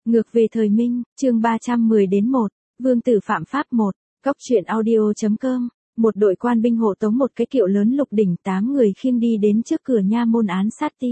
Ngược về thời Minh, chương 310-1, Vương tử phạm pháp 1, Cóc truyện audio.com. Một đội quan binh hộ tống một cái kiệu lớn lục đỉnh 8 người khiêng đi đến trước cửa nha môn án sát ti.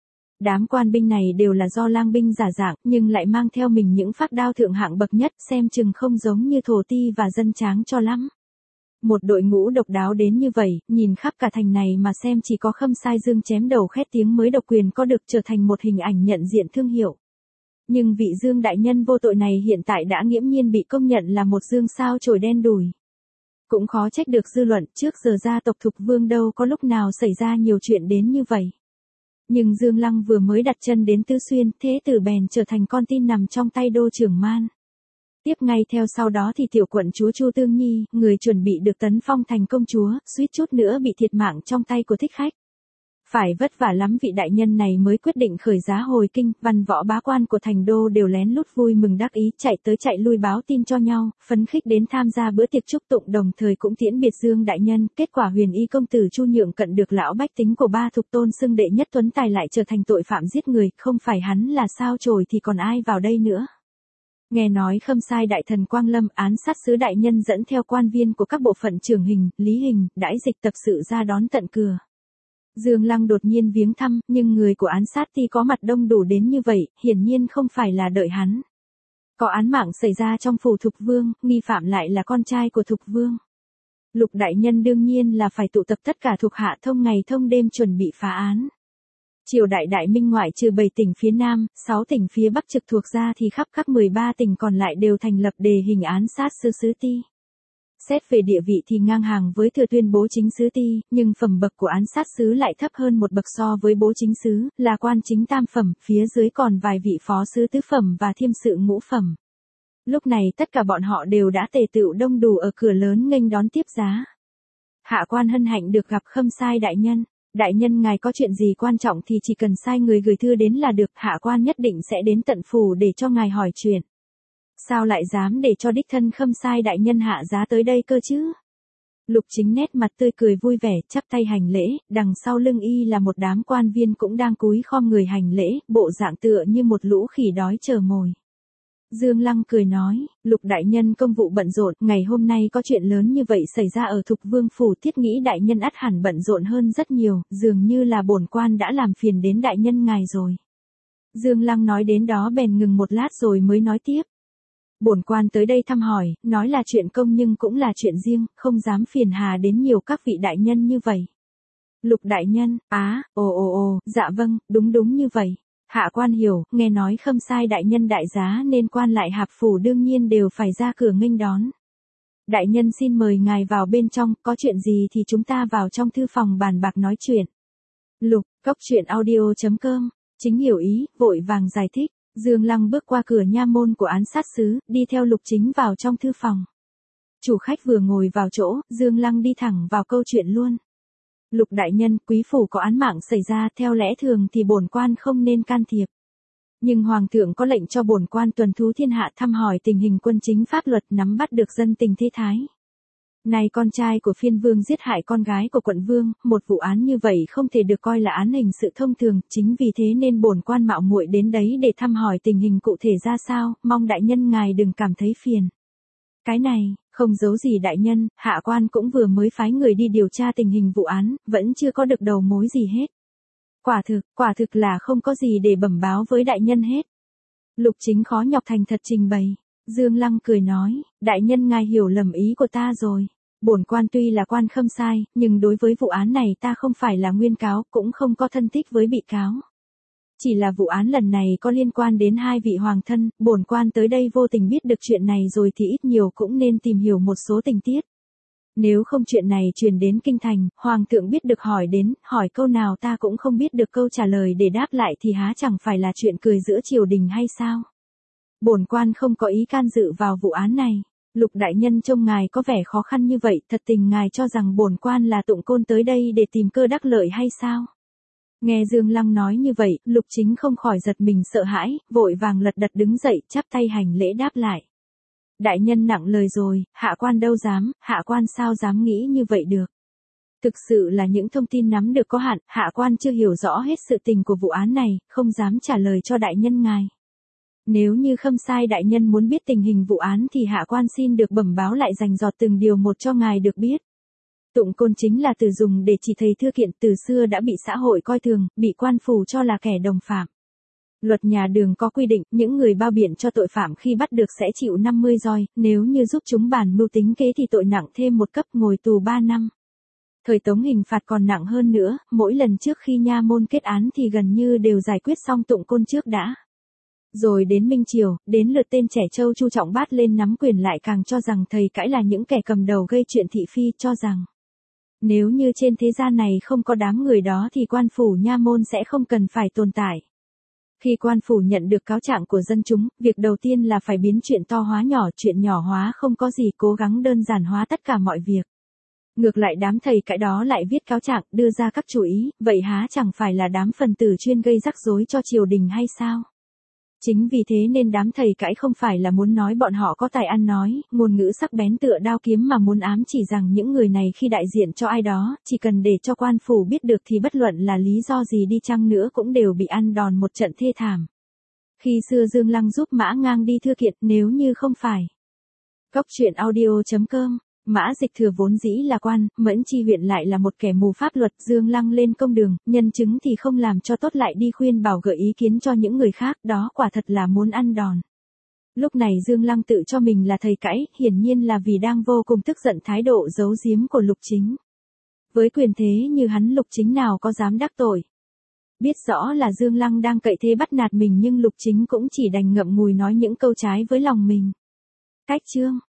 Đám quan binh này đều là do lang binh giả dạng, nhưng lại mang theo mình những phác đao thượng hạng bậc nhất, xem chừng không giống như thổ ti và dân tráng cho lắm. Một đội ngũ độc đáo đến như vậy, nhìn khắp cả thành này mà xem chỉ có Khâm Sai Dương chém đầu khét tiếng mới độc quyền có được trở thành một hình ảnh nhận diện thương hiệu. Nhưng vị Dương đại nhân vô tội này hiện tại đã nghiễm nhiên bị công nhận là một Dương sao chổi đen đủi. Cũng khó trách được dư luận, trước giờ gia tộc Thục Vương đâu có lúc nào xảy ra nhiều chuyện đến như vậy. Nhưng Dương Lăng vừa mới đặt chân đến Tứ Xuyên, thế tử bèn trở thành con tin nằm trong tay Đô Trưởng Man. Tiếp ngay theo sau đó thì tiểu quận chúa Chu Tương Nhi, người chuẩn bị được tấn phong thành công chúa, suýt chút nữa bị thiệt mạng trong tay của thích khách. Phải vất vả lắm vị đại nhân này mới quyết định khởi giá hồi kinh, văn võ bá quan của thành đô đều lén lút vui mừng đắc ý chạy tới chạy lui báo tin cho nhau, phấn khích đến tham gia bữa tiệc chúc tụng đồng thời cũng tiễn biệt Dương đại nhân. Kết quả huyền y công tử Chu Nhượng Cận được lão bách tính của ba Thục Tôn xưng đệ nhất tuấn tài lại trở thành tội phạm giết người, không phải hắn là sao chổi thì còn ai vào đây nữa. Nghe nói Khâm Sai đại thần Quang Lâm án sát sứ đại nhân dẫn theo quan viên của các bộ phận trưởng hình, lý hình, đãi dịch tập sự ra đón tận cửa. Dương Lăng đột nhiên viếng thăm, nhưng người của án sát ti có mặt đông đủ đến như vậy, hiển nhiên không phải là đợi hắn. Có án mạng xảy ra trong phủ Thục Vương, nghi phạm lại là con trai của Thục Vương. Lục đại nhân đương nhiên là phải tụ tập tất cả thuộc hạ thông ngày thông đêm chuẩn bị phá án. Triều đại Đại Minh ngoại trừ 7 tỉnh phía Nam, 6 tỉnh phía Bắc trực thuộc ra thì khắp các 13 tỉnh còn lại đều thành lập đề hình án sát sứ ti. Xét về địa vị thì ngang hàng với Thừa Tuyên bố chính sứ ti, nhưng phẩm bậc của án sát sứ lại thấp hơn một bậc so với bố chính sứ, là quan chính tam phẩm, phía dưới còn vài vị phó sứ tứ phẩm và thiêm sự ngũ phẩm. Lúc này tất cả bọn họ đều đã tề tựu đông đủ ở cửa lớn nghênh đón tiếp giá. Hạ quan hân hạnh được gặp Khâm Sai đại nhân. Đại nhân ngài có chuyện gì quan trọng thì chỉ cần sai người gửi thư đến là được, hạ quan nhất định sẽ đến tận phủ để cho ngài hỏi chuyện. Sao lại dám để cho đích thân Khâm Sai đại nhân hạ giá tới đây cơ chứ? Lục Chính nét mặt tươi cười vui vẻ, chắp tay hành lễ, đằng sau lưng y là một đám quan viên cũng đang cúi khom người hành lễ, bộ dạng tựa như một lũ khỉ đói chờ mồi. Dương Lăng cười nói, Lục đại nhân công vụ bận rộn, ngày hôm nay có chuyện lớn như vậy xảy ra ở Thục Vương phủ, thiết nghĩ đại nhân ắt hẳn bận rộn hơn rất nhiều, dường như là bổn quan đã làm phiền đến đại nhân ngài rồi. Dương Lăng nói đến đó bèn ngừng một lát rồi mới nói tiếp. Bổn quan tới đây thăm hỏi, nói là chuyện công nhưng cũng là chuyện riêng, không dám phiền hà đến nhiều các vị đại nhân như vậy. Lục đại nhân, dạ vâng, đúng như vậy. Hạ quan hiểu, nghe nói Khâm Sai đại nhân đại giá nên quan lại hạp phủ đương nhiên đều phải ra cửa nghênh đón. Đại nhân xin mời ngài vào bên trong, có chuyện gì thì chúng ta vào trong thư phòng bàn bạc nói chuyện. Lục, Cóc truyện audio.com, Chính hiểu ý, vội vàng giải thích. Dương Lăng bước qua cửa nha môn của án sát sứ, đi theo Lục Chính vào trong thư phòng. Chủ khách vừa ngồi vào chỗ, Dương Lăng đi thẳng vào câu chuyện luôn. Lục đại nhân, quý phủ có án mạng xảy ra, theo lẽ thường thì bổn quan không nên can thiệp. Nhưng hoàng thượng có lệnh cho bổn quan tuần thú thiên hạ thăm hỏi tình hình quân chính pháp luật, nắm bắt được dân tình thế thái. Này con trai của phiên vương giết hại con gái của quận vương, một vụ án như vậy không thể được coi là án hình sự thông thường, chính vì thế nên bổn quan mạo muội đến đấy để thăm hỏi tình hình cụ thể ra sao, mong đại nhân ngài đừng cảm thấy phiền. Cái này, không giấu gì đại nhân, hạ quan cũng vừa mới phái người đi điều tra tình hình vụ án, vẫn chưa có được đầu mối gì hết. Quả thực là không có gì để bẩm báo với đại nhân hết. Lục Chính khó nhọc thành thật trình bày. Dương Lăng cười nói, đại nhân ngài hiểu lầm ý của ta rồi. Bổn quan tuy là quan Khâm Sai, nhưng đối với vụ án này ta không phải là nguyên cáo, cũng không có thân tích với bị cáo. Chỉ là vụ án lần này có liên quan đến hai vị hoàng thân, bổn quan tới đây vô tình biết được chuyện này rồi thì ít nhiều cũng nên tìm hiểu một số tình tiết. Nếu không chuyện này truyền đến kinh thành, hoàng thượng biết được hỏi câu nào ta cũng không biết được câu trả lời để đáp lại thì há chẳng phải là chuyện cười giữa triều đình hay sao? Bổn quan không có ý can dự vào vụ án này. Lục đại nhân trông ngài có vẻ khó khăn như vậy, thật tình ngài cho rằng bổn quan là tụng côn tới đây để tìm cơ đắc lợi hay sao? Nghe Dương Lăng nói như vậy, Lục Chính không khỏi giật mình sợ hãi, vội vàng lật đật đứng dậy, chắp tay hành lễ đáp lại. Đại nhân nặng lời rồi, hạ quan đâu dám, hạ quan sao dám nghĩ như vậy được. Thực sự là những thông tin nắm được có hạn, hạ quan chưa hiểu rõ hết sự tình của vụ án này, không dám trả lời cho đại nhân ngài. Nếu như Khâm Sai đại nhân muốn biết tình hình vụ án thì hạ quan xin được bẩm báo lại rành rọt từng điều một cho ngài được biết. Tụng côn chính là từ dùng để chỉ thầy thư kiện, từ xưa đã bị xã hội coi thường, bị quan phủ cho là kẻ đồng phạm. Luật nhà đường có quy định, những người bao biện cho tội phạm khi bắt được sẽ chịu 50 roi, nếu như giúp chúng bàn mưu tính kế thì tội nặng thêm một cấp, ngồi tù 3 năm. Thời Tống hình phạt còn nặng hơn nữa, mỗi lần trước khi nha môn kết án thì gần như đều giải quyết xong tụng côn trước đã. Rồi đến Minh Triều, đến lượt tên trẻ trâu Chu Trọng Bát lên nắm quyền lại càng cho rằng thầy cãi là những kẻ cầm đầu gây chuyện thị phi, cho rằng nếu như trên thế gian này không có đám người đó thì quan phủ nha môn sẽ không cần phải tồn tại. Khi quan phủ nhận được cáo trạng của dân chúng, việc đầu tiên là phải biến chuyện to hóa nhỏ, chuyện nhỏ hóa không có gì, cố gắng đơn giản hóa tất cả mọi việc. Ngược lại đám thầy cãi đó lại viết cáo trạng, đưa ra các chủ ý, vậy há chẳng phải là đám phần tử chuyên gây rắc rối cho triều đình hay sao? Chính vì thế nên đám thầy cãi không phải là muốn nói bọn họ có tài ăn nói, ngôn ngữ sắc bén tựa đao kiếm, mà muốn ám chỉ rằng những người này khi đại diện cho ai đó, chỉ cần để cho quan phủ biết được thì bất luận là lý do gì đi chăng nữa cũng đều bị ăn đòn một trận thê thảm. Khi xưa Dương Lăng giúp Mã Ngang đi thư kiện, nếu như không phải Cóc truyện audio.com, Mã Dịch Thừa vốn dĩ là quan, Mẫn Chi huyện lại là một kẻ mù pháp luật, Dương Lăng lên công đường, nhân chứng thì không làm cho tốt lại đi khuyên bảo gợi ý kiến cho những người khác, đó quả thật là muốn ăn đòn. Lúc này Dương Lăng tự cho mình là thầy cãi, hiển nhiên là vì đang vô cùng tức giận thái độ giấu giếm của Lục Chính. Với quyền thế như hắn, Lục Chính nào có dám đắc tội. Biết rõ là Dương Lăng đang cậy thế bắt nạt mình nhưng Lục Chính cũng chỉ đành ngậm ngùi nói những câu trái với lòng mình. Cách chương